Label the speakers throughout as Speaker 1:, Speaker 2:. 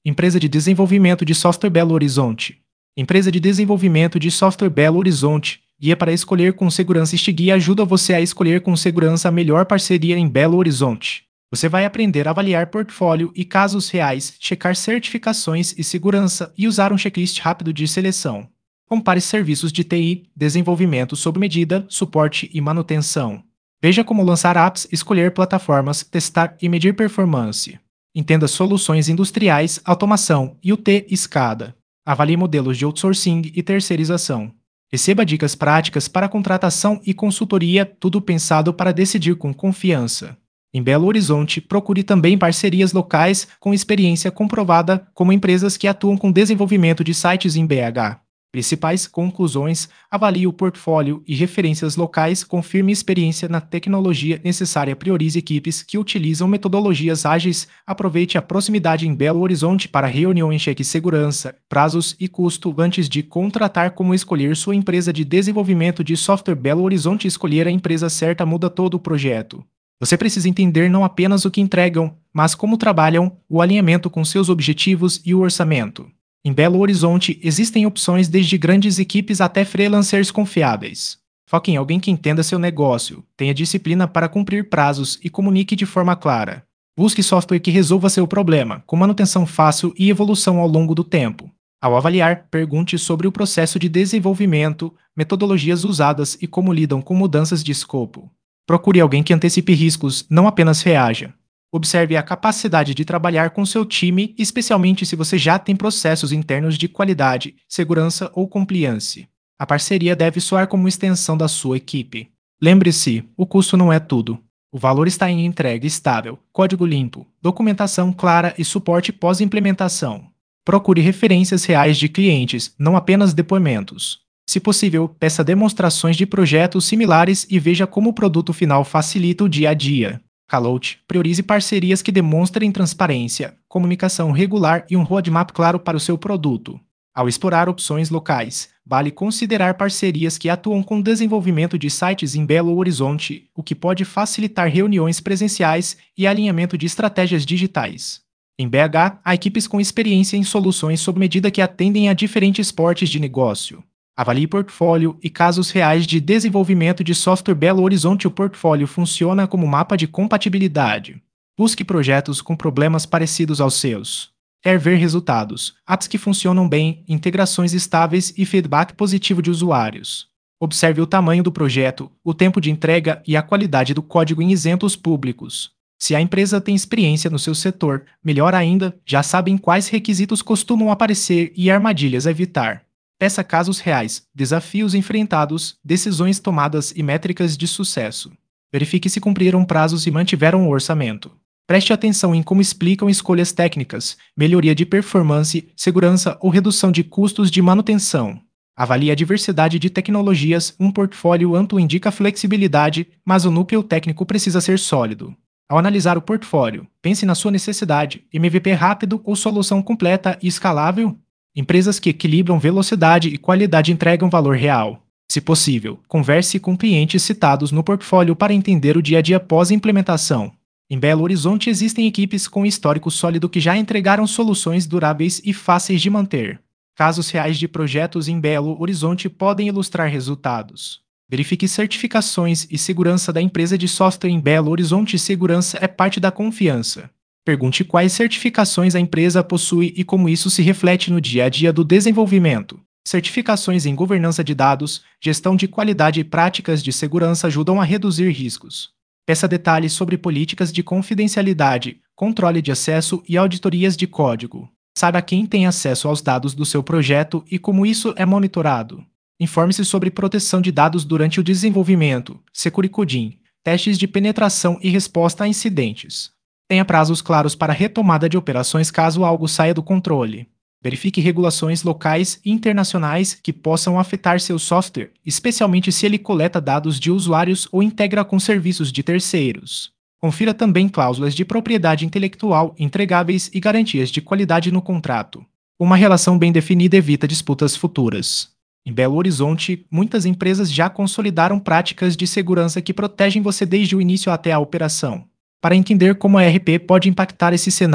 Speaker 1: Empresa de Desenvolvimento de Software Belo Horizonte. Empresa de Desenvolvimento de Software Belo Horizonte. Guia para escolher com segurança. Este guia ajuda você a escolher com segurança a melhor parceria em Belo Horizonte. Você vai aprender a avaliar portfólio e casos reais, checar certificações e segurança e usar um checklist rápido de seleção. Compare serviços de TI, desenvolvimento sob medida, suporte e manutenção. Veja como lançar apps, escolher plataformas, testar e medir performance. Entenda soluções industriais, automação, IoT e SCADA. Avalie modelos de outsourcing e terceirização. Receba dicas práticas para contratação e consultoria, tudo pensado para decidir com confiança. Em Belo Horizonte, procure também parcerias locais com experiência comprovada, como empresas que atuam com desenvolvimento de sites em BH. Principais conclusões: avalie o portfólio e referências locais, confirme experiência na tecnologia necessária, priorize equipes que utilizam metodologias ágeis, aproveite a proximidade em Belo Horizonte para reuniões, cheque segurança, prazos e custo antes de contratar. Como escolher sua empresa de desenvolvimento de software. Belo Horizonte. Escolher a empresa certa muda todo o projeto. Você precisa entender não apenas o que entregam, mas como trabalham, o alinhamento com seus objetivos e o orçamento. Em Belo Horizonte, existem opções desde grandes equipes até freelancers confiáveis. Foque em alguém que entenda seu negócio, tenha disciplina para cumprir prazos e comunique de forma clara. Busque software que resolva seu problema, com manutenção fácil e evolução ao longo do tempo. Ao avaliar, pergunte sobre o processo de desenvolvimento, metodologias usadas e como lidam com mudanças de escopo. Procure alguém que antecipe riscos, não apenas reaja. Observe a capacidade de trabalhar com seu time, especialmente se você já tem processos internos de qualidade, segurança ou compliance. A parceria deve soar como extensão da sua equipe. Lembre-se, o custo não é tudo. O valor está em entrega estável, código limpo, documentação clara e suporte pós-implementação. Procure referências reais de clientes, não apenas depoimentos. Se possível, peça demonstrações de projetos similares e veja como o produto final facilita o dia a dia. Calout, priorize parcerias que demonstrem transparência, comunicação regular e um roadmap claro para o seu produto. Ao explorar opções locais, vale considerar parcerias que atuam com desenvolvimento de sites em Belo Horizonte, o que pode facilitar reuniões presenciais e alinhamento de estratégias digitais. Em BH, há equipes com experiência em soluções sob medida que atendem a diferentes portes de negócio. Avalie portfólio e casos reais de desenvolvimento de software. Belo Horizonte. O portfólio funciona como mapa de compatibilidade. Busque projetos com problemas parecidos aos seus. Quer ver resultados, apps que funcionam bem, integrações estáveis e feedback positivo de usuários. Observe o tamanho do projeto, o tempo de entrega e a qualidade do código em exemplos públicos. Se a empresa tem experiência no seu setor, melhor ainda, já sabem quais requisitos costumam aparecer e armadilhas a evitar. Peça casos reais, desafios enfrentados, decisões tomadas e métricas de sucesso. Verifique se cumpriram prazos e mantiveram o orçamento. Preste atenção em como explicam escolhas técnicas, melhoria de performance, segurança ou redução de custos de manutenção. Avalie a diversidade de tecnologias. Um portfólio amplo indica flexibilidade, mas o núcleo técnico precisa ser sólido. Ao analisar o portfólio, pense na sua necessidade: MVP rápido ou solução completa e escalável? Empresas que equilibram velocidade e qualidade entregam valor real. Se possível, converse com clientes citados no portfólio para entender o dia a dia pós-implementação. Em Belo Horizonte existem equipes com histórico sólido que já entregaram soluções duráveis e fáceis de manter. Casos reais de projetos em Belo Horizonte podem ilustrar resultados. Verifique certificações e segurança da empresa de software em Belo Horizonte. Segurança é parte da confiança. Pergunte quais certificações a empresa possui e como isso se reflete no dia a dia do desenvolvimento. Certificações em governança de dados, gestão de qualidade e práticas de segurança ajudam a reduzir riscos. Peça detalhes sobre políticas de confidencialidade, controle de acesso e auditorias de código. Saiba quem tem acesso aos dados do seu projeto e como isso é monitorado. Informe-se sobre proteção de dados durante o desenvolvimento, Secure Coding, testes de penetração e resposta a incidentes. Tenha prazos claros para retomada de operações caso algo saia do controle. Verifique regulações locais e internacionais que possam afetar seu software, especialmente se ele coleta dados de usuários ou integra com serviços de terceiros. Confira também cláusulas de propriedade intelectual, entregáveis e garantias de qualidade no contrato. Uma relação bem definida evita disputas futuras. Em Belo Horizonte, muitas empresas já consolidaram práticas de segurança que protegem você desde o início até a operação. Para entender como a ERP pode impactar esse cenário,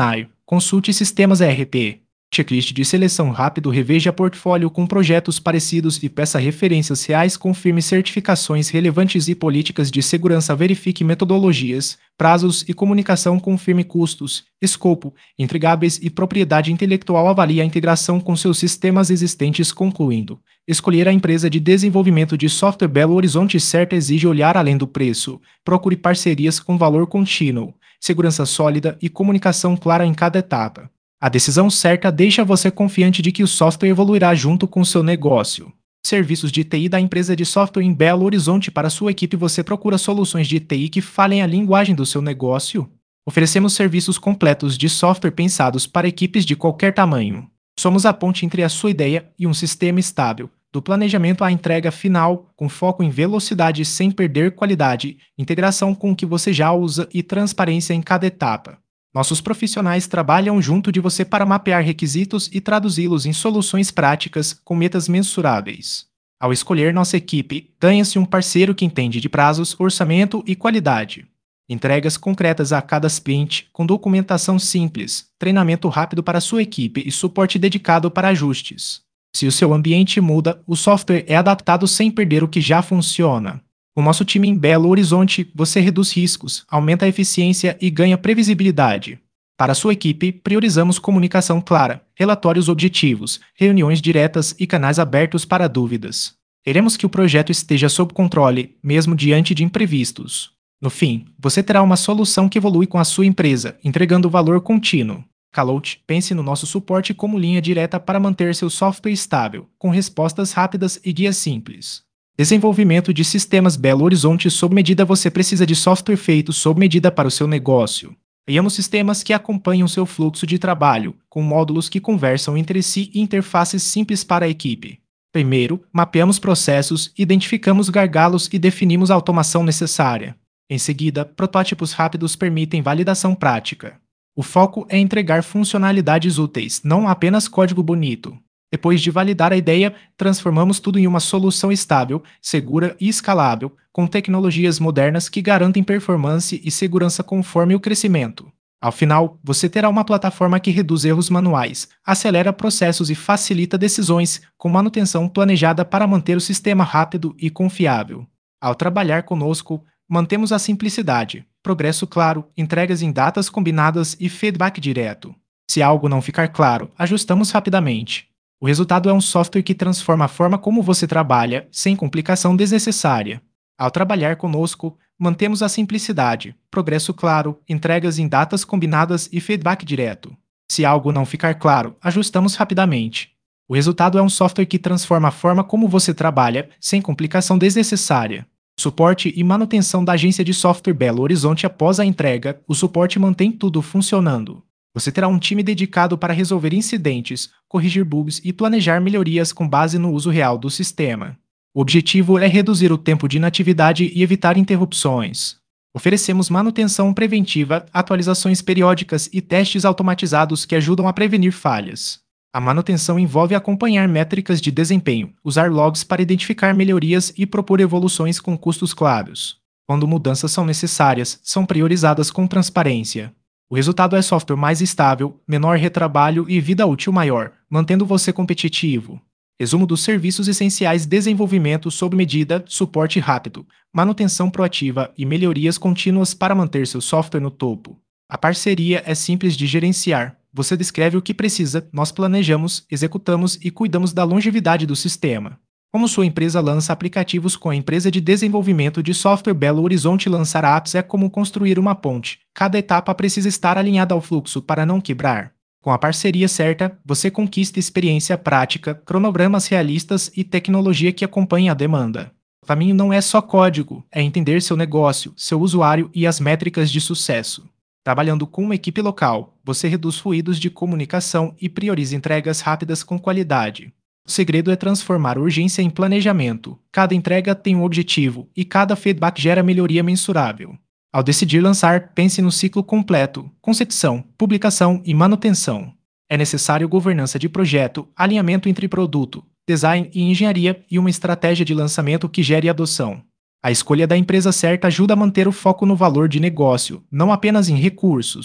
Speaker 1: Consulte sistemas ERP. Checklist de seleção rápido. Reveja portfólio com projetos parecidos e peça referências reais. Confirme certificações relevantes e políticas de segurança. Verifique metodologias, prazos e comunicação. Confirme custos, escopo, entregáveis e propriedade intelectual. Avalie a integração com seus sistemas existentes. Concluindo, escolher a empresa de desenvolvimento de software Belo Horizonte certa exige olhar além do preço. Procure parcerias com valor contínuo, segurança sólida e comunicação clara em cada etapa. A decisão certa deixa você confiante de que o software evoluirá junto com seu negócio. Serviços de TI da empresa de software em Belo Horizonte. Para sua equipe, você procura soluções de TI que falem a linguagem do seu negócio? Oferecemos serviços completos de software pensados para equipes de qualquer tamanho. Somos a ponte entre a sua ideia e um sistema estável, do planejamento à entrega final, com foco em velocidade sem perder qualidade, integração com o que você já usa e transparência em cada etapa. Nossos profissionais trabalham junto de você para mapear requisitos e traduzi-los em soluções práticas com metas mensuráveis. Ao escolher nossa equipe, ganha-se um parceiro que entende de prazos, orçamento e qualidade. Entregas concretas a cada sprint, com documentação simples, treinamento rápido para sua equipe e suporte dedicado para ajustes. Se o seu ambiente muda, o software é adaptado sem perder o que já funciona. Com nosso time em Belo Horizonte, você reduz riscos, aumenta a eficiência e ganha previsibilidade. Para sua equipe, priorizamos comunicação clara, relatórios objetivos, reuniões diretas e canais abertos para dúvidas. Queremos que o projeto esteja sob controle, mesmo diante de imprevistos. No fim, você terá uma solução que evolui com a sua empresa, entregando valor contínuo. Calout, pense no nosso suporte como linha direta para manter seu software estável, com respostas rápidas e guias simples. Desenvolvimento de sistemas Belo Horizonte sob medida. Você precisa de software feito sob medida para o seu negócio. Criamos sistemas que acompanham seu fluxo de trabalho, com módulos que conversam entre si e interfaces simples para a equipe. Primeiro, mapeamos processos, identificamos gargalos e definimos a automação necessária. Em seguida, protótipos rápidos permitem validação prática. O foco é entregar funcionalidades úteis, não apenas código bonito. Depois de validar a ideia, transformamos tudo em uma solução estável, segura e escalável, com tecnologias modernas que garantem performance e segurança conforme o crescimento. Ao final, você terá uma plataforma que reduz erros manuais, acelera processos e facilita decisões, com manutenção planejada para manter o sistema rápido e confiável. Ao trabalhar conosco, mantemos a simplicidade, progresso claro, entregas em datas combinadas e feedback direto. Se algo não ficar claro, ajustamos rapidamente. O resultado é um software que transforma a forma como você trabalha, sem complicação desnecessária. Ao trabalhar conosco, mantemos a simplicidade, progresso claro, entregas em datas combinadas e feedback direto. Se algo não ficar claro, ajustamos rapidamente. O resultado é um software que transforma a forma como você trabalha, sem complicação desnecessária. Suporte e manutenção da agência de software Belo Horizonte. Após a entrega, o suporte mantém tudo funcionando. Você terá um time dedicado para resolver incidentes, corrigir bugs e planejar melhorias com base no uso real do sistema. O objetivo é reduzir o tempo de inatividade e evitar interrupções. Oferecemos manutenção preventiva, atualizações periódicas e testes automatizados que ajudam a prevenir falhas. A manutenção envolve acompanhar métricas de desempenho, usar logs para identificar melhorias e propor evoluções com custos claros. Quando mudanças são necessárias, são priorizadas com transparência. O resultado é software mais estável, menor retrabalho e vida útil maior, mantendo você competitivo. Resumo dos serviços essenciais: desenvolvimento sob medida, suporte rápido, manutenção proativa e melhorias contínuas para manter seu software no topo. A parceria é simples de gerenciar. Você descreve o que precisa, nós planejamos, executamos e cuidamos da longevidade do sistema. Como sua empresa lança aplicativos com a empresa de desenvolvimento de software Belo Horizonte, lançar apps é como construir uma ponte. Cada etapa precisa estar alinhada ao fluxo para não quebrar. Com a parceria certa, você conquista experiência prática, cronogramas realistas e tecnologia que acompanha a demanda. O caminho não é só código, é entender seu negócio, seu usuário e as métricas de sucesso. Trabalhando com uma equipe local, você reduz ruídos de comunicação e prioriza entregas rápidas com qualidade. O segredo é transformar urgência em planejamento. Cada entrega tem um objetivo e cada feedback gera melhoria mensurável. Ao decidir lançar, pense no ciclo completo: concepção, publicação e manutenção. É necessário governança de projeto, alinhamento entre produto, design e engenharia e uma estratégia de lançamento que gere adoção. A escolha da empresa certa ajuda a manter o foco no valor de negócio, não apenas em recursos.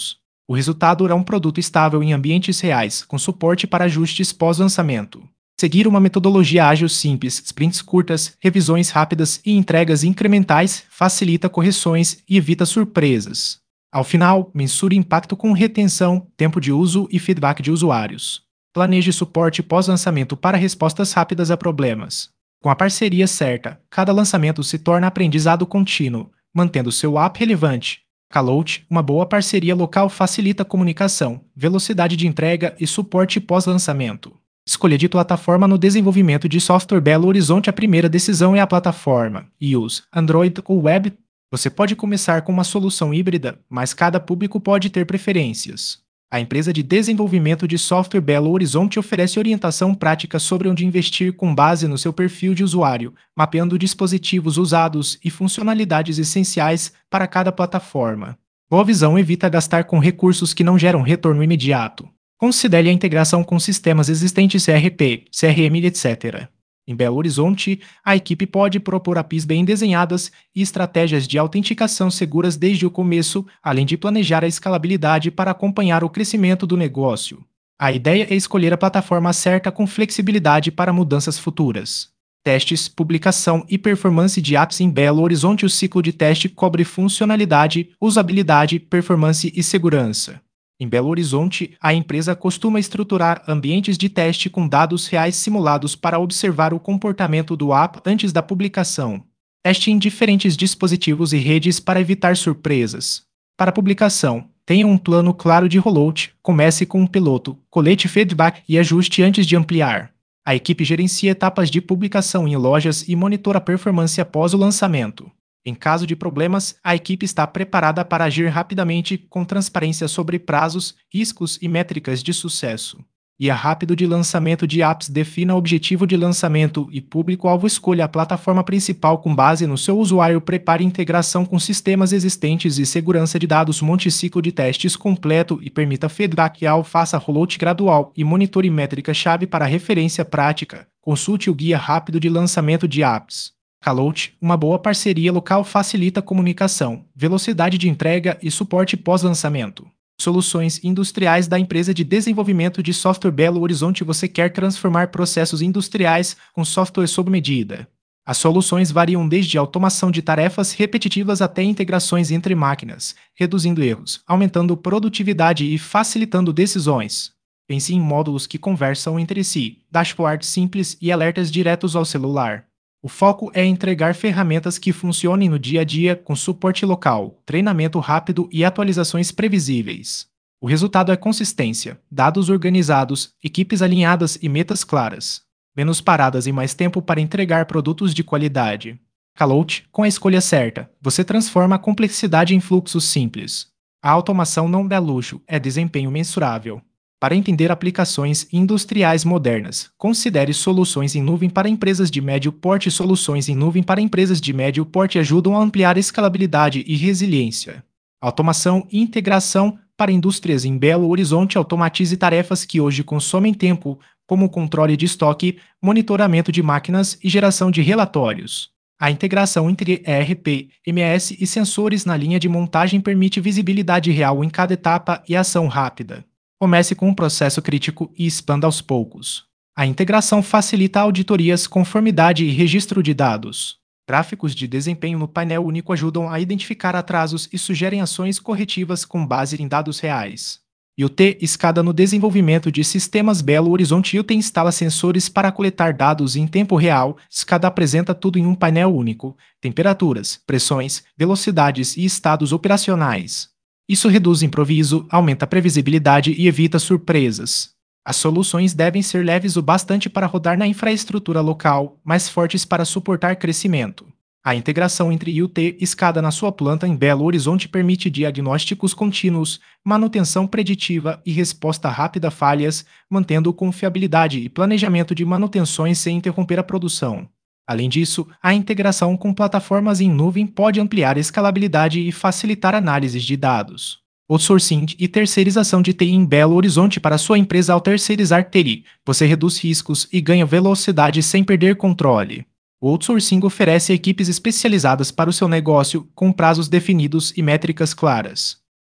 Speaker 1: O resultado é um produto estável em ambientes reais, com suporte para ajustes pós-lançamento. Seguir uma metodologia ágil simples, sprints curtas, revisões rápidas e entregas incrementais facilita correções e evita surpresas. Ao final, mensure impacto com retenção, tempo de uso e feedback de usuários. Planeje suporte pós-lançamento para respostas rápidas a problemas. Com a parceria certa, cada lançamento se torna aprendizado contínuo, mantendo seu app relevante. Kalout, uma boa parceria local facilita a comunicação, velocidade de entrega e suporte pós-lançamento. Escolha de plataforma no desenvolvimento de software Belo Horizonte. A primeira decisão é a plataforma, iOS, Android ou Web. Você pode começar com uma solução híbrida, mas cada público pode ter preferências. A empresa de desenvolvimento de software Belo Horizonte oferece orientação prática sobre onde investir com base no seu perfil de usuário, mapeando dispositivos usados e funcionalidades essenciais para cada plataforma. Boa visão evita gastar com recursos que não geram retorno imediato. Considere a integração com sistemas existentes ERP, CRM, etc. Em Belo Horizonte, a equipe pode propor APIs bem desenhadas e estratégias de autenticação seguras desde o começo, além de planejar a escalabilidade para acompanhar o crescimento do negócio. A ideia é escolher a plataforma certa com flexibilidade para mudanças futuras. Testes, publicação e performance de apps. Em Belo Horizonte, o ciclo de teste cobre funcionalidade, usabilidade, performance e segurança. Em Belo Horizonte, a empresa costuma estruturar ambientes de teste com dados reais simulados para observar o comportamento do app antes da publicação. Teste em diferentes dispositivos e redes para evitar surpresas. Para publicação, tenha um plano claro de rollout, comece com um piloto, colete feedback e ajuste antes de ampliar. A equipe gerencia etapas de publicação em lojas e monitora a performance após o lançamento. Em caso de problemas, a equipe está preparada para agir rapidamente com transparência sobre prazos, riscos e métricas de sucesso. Guia rápido de lançamento de apps. Defina o objetivo de lançamento e público-alvo. Escolha a plataforma principal com base no seu usuário. Prepare integração com sistemas existentes e segurança de dados. Monte ciclo de testes completo e permita feedback ao. Faça rollout gradual e monitore métrica-chave para referência prática. Consulte o guia rápido de lançamento de apps. Kalout, uma boa parceria local facilita a comunicação, velocidade de entrega e suporte pós-lançamento. Soluções industriais da empresa de desenvolvimento de software Belo Horizonte. Você quer transformar processos industriais com software sob medida. As soluções variam desde automação de tarefas repetitivas até integrações entre máquinas, reduzindo erros, aumentando produtividade e facilitando decisões. Pense em módulos que conversam entre si, dashboards simples e alertas diretos ao celular. O foco é entregar ferramentas que funcionem no dia a dia com suporte local, treinamento rápido e atualizações previsíveis. O resultado é consistência, dados organizados, equipes alinhadas e metas claras. Menos paradas e mais tempo para entregar produtos de qualidade. Kalout, com a escolha certa, você transforma a complexidade em fluxos simples. A automação não é luxo, é desempenho mensurável. Para entender aplicações industriais modernas, considere soluções em nuvem para empresas de médio porte. Soluções em nuvem para empresas de médio porte ajudam a ampliar escalabilidade e resiliência. Automação e integração para indústrias. Em Belo Horizonte, automatize tarefas que hoje consomem tempo, como controle de estoque, monitoramento de máquinas e geração de relatórios. A integração entre ERP, MES e sensores na linha de montagem permite visibilidade real em cada etapa e ação rápida. Comece com um processo crítico e expanda aos poucos. A integração facilita auditorias, conformidade e registro de dados. Gráficos de desempenho no painel único ajudam a identificar atrasos e sugerem ações corretivas com base em dados reais. IoT escada no desenvolvimento de sistemas. Belo Horizonte IoT instala sensores para coletar dados em tempo real. Escada apresenta tudo em um painel único: temperaturas, pressões, velocidades e estados operacionais. Isso reduz improviso, aumenta a previsibilidade e evita surpresas. As soluções devem ser leves o bastante para rodar na infraestrutura local, mas fortes para suportar crescimento. A integração entre IoT e SCADA na sua planta em Belo Horizonte permite diagnósticos contínuos, manutenção preditiva e resposta rápida a falhas, mantendo confiabilidade e planejamento de manutenções sem interromper a produção. Além disso, a integração com plataformas em nuvem pode ampliar a escalabilidade e facilitar análises de dados. Outsourcing e terceirização de TI em Belo Horizonte. Para sua empresa. Ao terceirizar TI, você reduz riscos e ganha velocidade sem perder controle. O outsourcing oferece equipes especializadas para o seu negócio, com prazos definidos e métricas claras.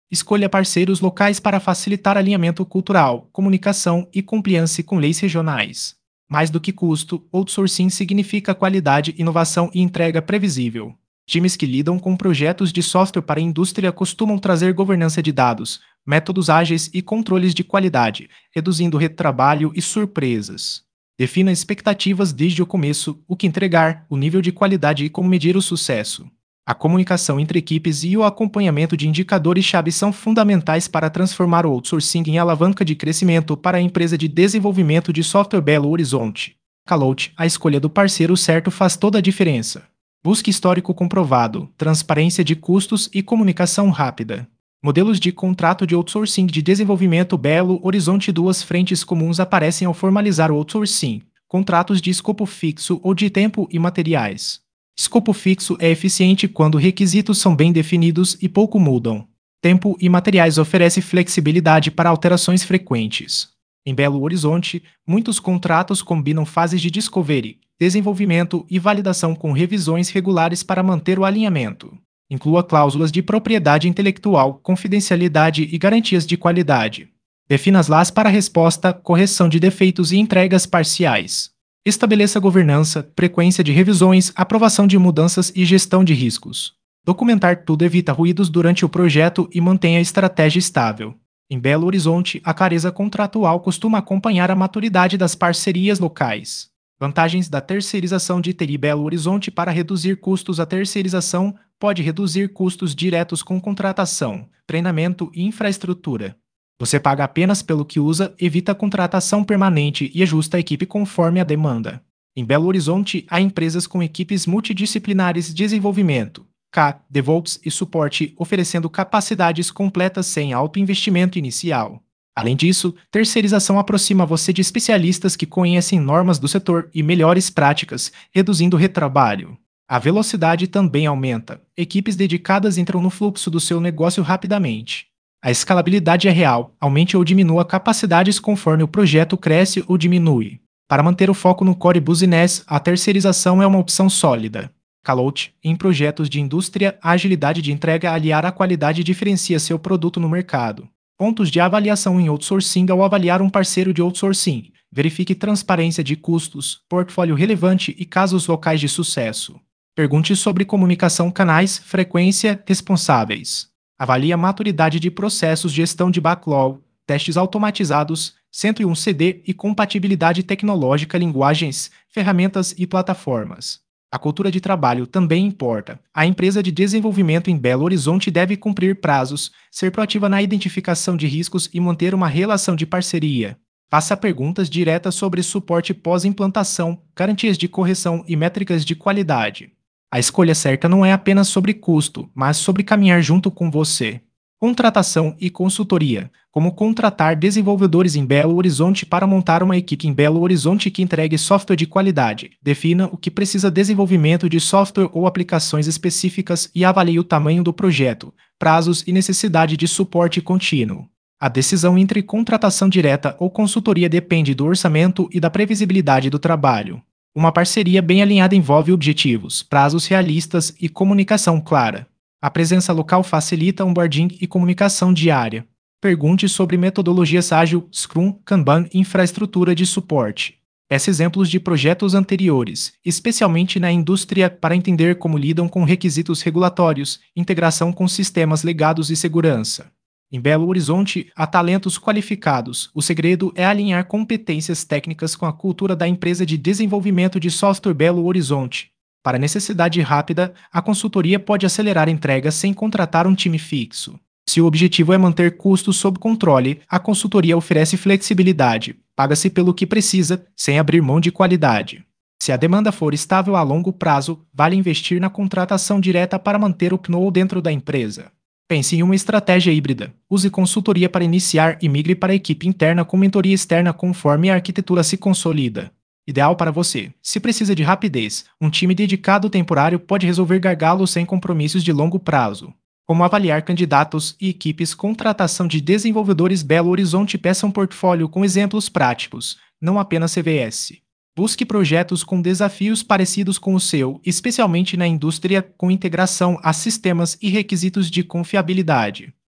Speaker 1: Escolha parceiros locais para facilitar alinhamento cultural, comunicação e compliance com leis regionais. Mais do que custo, outsourcing significa qualidade, inovação e entrega previsível. Times que lidam com projetos de software para a indústria costumam trazer governança de dados, métodos ágeis e controles de qualidade, reduzindo retrabalho e surpresas. Defina expectativas desde o começo, o que entregar, o nível de qualidade e como medir o sucesso. A comunicação entre equipes e o acompanhamento de indicadores-chave são fundamentais para transformar o outsourcing em alavanca de crescimento para a empresa de desenvolvimento de software Belo Horizonte. Calout, a escolha do parceiro certo faz toda a diferença. Busque histórico comprovado, transparência de custos e comunicação rápida. Modelos de contrato de outsourcing de desenvolvimento Belo Horizonte. Duas frentes comuns aparecem ao formalizar o outsourcing: contratos de escopo fixo ou de tempo e materiais. Escopo fixo é eficiente quando requisitos são bem definidos e pouco mudam. Tempo e materiais oferece flexibilidade para alterações frequentes. Em Belo Horizonte, muitos contratos combinam fases de discovery, desenvolvimento e validação com revisões regulares para manter o alinhamento. Inclua cláusulas de propriedade intelectual, confidencialidade e garantias de qualidade. Defina as lajes para resposta, correção de defeitos e entregas parciais. Estabeleça governança, frequência de revisões, aprovação de mudanças e gestão de riscos. Documentar tudo evita ruídos durante o projeto e mantém a estratégia estável. Em Belo Horizonte, a clareza contratual costuma acompanhar a maturidade das parcerias locais. Vantagens da terceirização de TI. Belo Horizonte. Para reduzir custos, a terceirização pode reduzir custos diretos com contratação, treinamento e infraestrutura. Você paga apenas pelo que usa, evita a contratação permanente e ajusta a equipe conforme a demanda. Em Belo Horizonte, há empresas com equipes multidisciplinares de desenvolvimento, DevOps e suporte, oferecendo capacidades completas sem alto investimento inicial. Além disso, terceirização aproxima você de especialistas que conhecem normas do setor e melhores práticas, reduzindo o retrabalho. A velocidade também aumenta. Equipes dedicadas entram no fluxo do seu negócio rapidamente. A escalabilidade é real, aumente ou diminua capacidades conforme o projeto cresce ou diminui. Para manter o foco no core business, a terceirização é uma opção sólida. Calout, em projetos de indústria, a agilidade de entrega aliar à qualidade diferencia seu produto no mercado. Pontos de avaliação em outsourcing. Ao avaliar um parceiro de outsourcing, verifique transparência de custos, portfólio relevante e casos locais de sucesso. Pergunte sobre comunicação, canais, frequência, responsáveis. Avalie a maturidade de processos, gestão de backlog, testes automatizados, 101 CD e compatibilidade tecnológica, linguagens, ferramentas e plataformas. A cultura de trabalho também importa. A empresa de desenvolvimento em Belo Horizonte deve cumprir prazos, ser proativa na identificação de riscos e manter uma relação de parceria. Faça perguntas diretas sobre suporte pós-implantação, garantias de correção e métricas de qualidade. A escolha certa não é apenas sobre custo, mas sobre caminhar junto com você. Contratação e consultoria. Como contratar desenvolvedores em Belo Horizonte para montar uma equipe em Belo Horizonte que entregue software de qualidade. Defina o que precisa: desenvolvimento de software ou aplicações específicas e avalie o tamanho do projeto, prazos e necessidade de suporte contínuo. A decisão entre contratação direta ou consultoria depende do orçamento e da previsibilidade do trabalho. Uma parceria bem alinhada envolve objetivos, prazos realistas e comunicação clara. A presença local facilita onboarding e comunicação diária. Pergunte sobre metodologias ágil, Scrum, Kanban e infraestrutura de suporte. Peça exemplos de projetos anteriores, especialmente na indústria, para entender como lidam com requisitos regulatórios, integração com sistemas legados e segurança. Em Belo Horizonte, há talentos qualificados. O segredo é alinhar competências técnicas com a cultura da empresa de desenvolvimento de software Belo Horizonte. Para necessidade rápida, a consultoria pode acelerar entregas sem contratar um time fixo. Se o objetivo é manter custos sob controle, a consultoria oferece flexibilidade. Paga-se pelo que precisa, sem abrir mão de qualidade. Se a demanda for estável a longo prazo, vale investir na contratação direta para manter o PNOE dentro da empresa. Pense em uma estratégia híbrida. Use consultoria para iniciar e migre para a equipe interna com mentoria externa conforme a arquitetura se consolida. Ideal para você. Se precisa de rapidez, um time dedicado temporário pode resolver gargalos sem compromissos de longo prazo. Como avaliar candidatos e equipes? Contratação de desenvolvedores Belo Horizonte. Peça um portfólio com exemplos práticos, não apenas CVS. Busque projetos com desafios parecidos com o seu, especialmente na indústria, com integração a sistemas e requisitos de confiabilidade.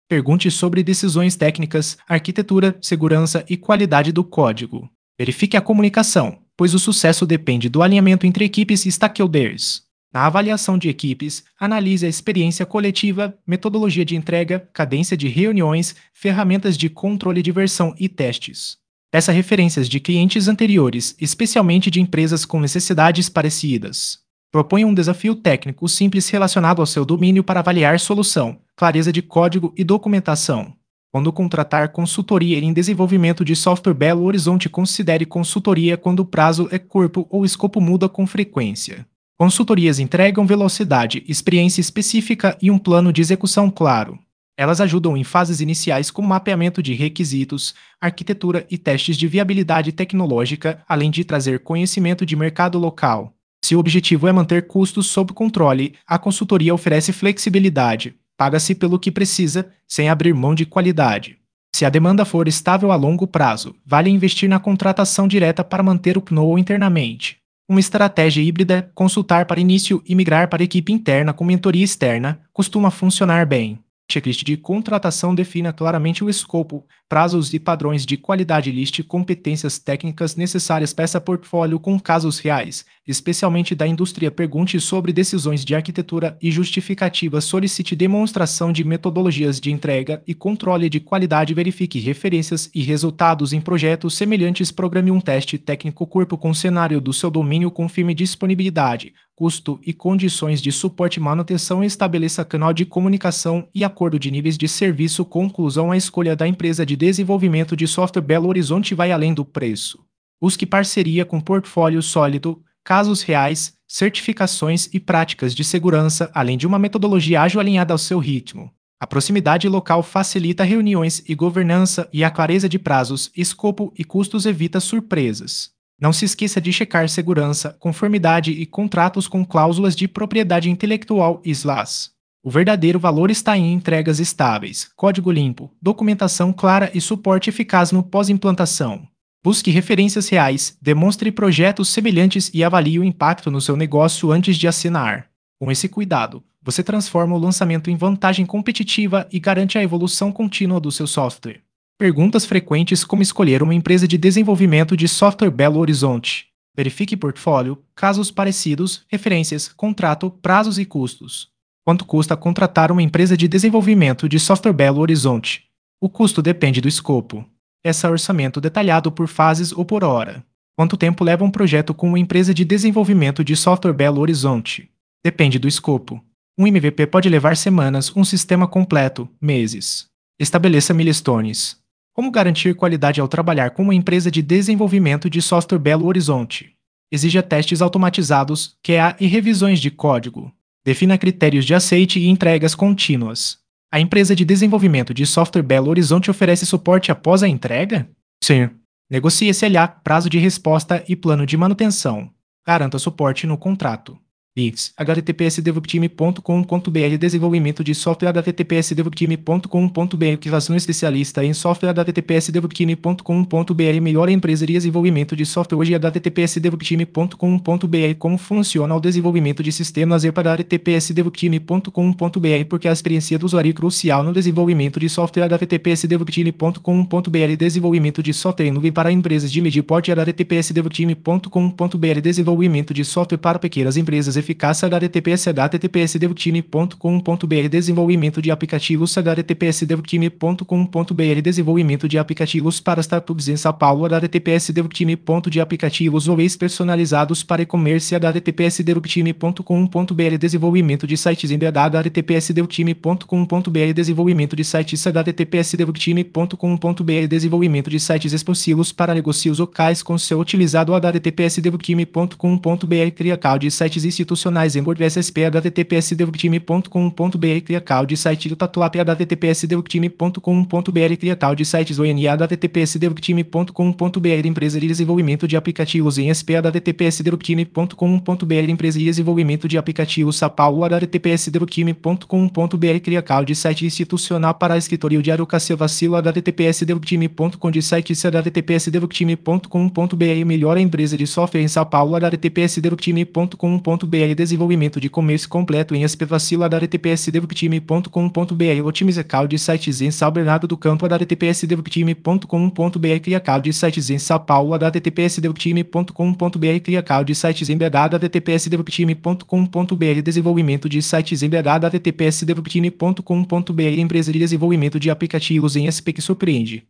Speaker 1: Pergunte sobre decisões técnicas, arquitetura, segurança e qualidade do código. Verifique a comunicação, pois o sucesso depende do alinhamento entre equipes e stakeholders. Na avaliação de equipes, analise a experiência coletiva, metodologia de entrega, cadência de reuniões, ferramentas de controle de versão e testes. Peça referências de clientes anteriores, especialmente de empresas com necessidades parecidas. Proponha um desafio técnico simples relacionado ao seu domínio para avaliar solução, clareza de código e documentação. Quando contratar consultoria em desenvolvimento de software Belo Horizonte, considere consultoria quando o prazo é curto ou o escopo muda com frequência. Consultorias entregam velocidade, experiência específica e um plano de execução claro. Elas ajudam em fases iniciais com mapeamento de requisitos, arquitetura e testes de viabilidade tecnológica, além de trazer conhecimento de mercado local. Se o objetivo é manter custos sob controle, a consultoria oferece flexibilidade. Paga-se pelo que precisa, sem abrir mão de qualidade. Se a demanda for estável a longo prazo, vale investir na contratação direta para manter o PNOO internamente. Uma estratégia híbrida, consultar para início e migrar para equipe interna com mentoria externa, costuma funcionar bem. Checklist de contratação defina claramente o escopo, prazos e padrões de qualidade. Liste competências técnicas necessárias. Peça portfólio com casos reais, especialmente da indústria. Pergunte sobre decisões de arquitetura e justificativas. Solicite demonstração de metodologias de entrega e controle de qualidade. Verifique referências e resultados em projetos semelhantes. Programe um teste técnico curto com cenário do seu domínio. Confirme disponibilidade, custo e condições de suporte e manutenção. Estabeleça canal de comunicação e acordo de níveis de serviço. Conclusão: a escolha da empresa de desenvolvimento de software Belo Horizonte vai além do preço. Busque parceria com portfólio sólido, casos reais, certificações e práticas de segurança, além de uma metodologia ágil alinhada ao seu ritmo. A proximidade local facilita reuniões e governança, e a clareza de prazos, escopo e custos evita surpresas. Não se esqueça de checar segurança, conformidade e contratos com cláusulas de propriedade intelectual e SLAs. O verdadeiro valor está em entregas estáveis, código limpo, documentação clara e suporte eficaz no pós-implantação. Busque referências reais, demonstre projetos semelhantes e avalie o impacto no seu negócio antes de assinar. Com esse cuidado, você transforma o lançamento em vantagem competitiva e garante a evolução contínua do seu software. Perguntas frequentes: como escolher uma empresa de desenvolvimento de software Belo Horizonte? Verifique portfólio, casos parecidos, referências, contrato, prazos e custos. Quanto custa contratar uma empresa de desenvolvimento de software Belo Horizonte? O custo depende do escopo. Peça orçamento detalhado por fases ou por hora. Quanto tempo leva um projeto com uma empresa de desenvolvimento de software Belo Horizonte? Depende do escopo. Um MVP pode levar semanas, um sistema completo, meses. Estabeleça milestones. Como garantir qualidade ao trabalhar com uma empresa de desenvolvimento de software Belo Horizonte? Exija testes automatizados, QA e revisões de código. Defina critérios de aceite e entregas contínuas. A empresa de desenvolvimento de software Belo Horizonte oferece suporte após a entrega? Sim. Negocie SLA, prazo de resposta e plano de manutenção. Garanta suporte no contrato. Links: https://developtime.com.br Desenvolvimento de software https://developtime.com.br Criação especialista em software https://developtime.com.br Melhor empresa de desenvolvimento de software hoje https://developtime.com.br Como funciona o desenvolvimento de sistemas para https://developtime.com.br Porque a experiência do usuário é crucial no desenvolvimento de software https://developtime.com.br Desenvolvimento de software em nuvem para empresas de médio porte https://developtime.com.br Desenvolvimento de software para pequenas empresas eficácia https://developtime.com.br Desenvolvimento de aplicativos https://developtime.com.br Desenvolvimento de aplicativos para startups em São Paulo https://developtime.com.br Aplicativos webs personalizados para e-commerce https://developtime.com.br Desenvolvimento de sites em BH https://developtime.com.br Desenvolvimento de sites https://developtime.com.br Desenvolvimento de sites responsivos para negócios locais com seu utilizado https://developtime.com.br Cria cloud de sites institucionais em WordPress SP https://developtime.com.br Cria cloud site do Tatuap https://developtime.com.br Cria cloud sites ONI https://developtime.com.br Empresa de desenvolvimento de aplicativos em SP https://developtime.com.br Empresa de desenvolvimento de aplicativos São Paulo https://developtime.com.br Cria cloud site institucional para escritório de Aruca Silva Silva https://developtime.com de sites https://developtime.com.br Melhor empresa de software em São Paulo https://developtime.com.br Desenvolvimento de comércio completo em SP Vacilo https devoptime.com.br Otimize Cloud Sites em São Bernardo do Campo https devoptime.com.br Cria Cloud Sites em São Paulo https devoptime.com.br Cria Cloud Sites em BH https devoptime.com.br Desenvolvimento de sites em BH https devoptime.com.br Empresa de desenvolvimento de aplicativos em SP que surpreende.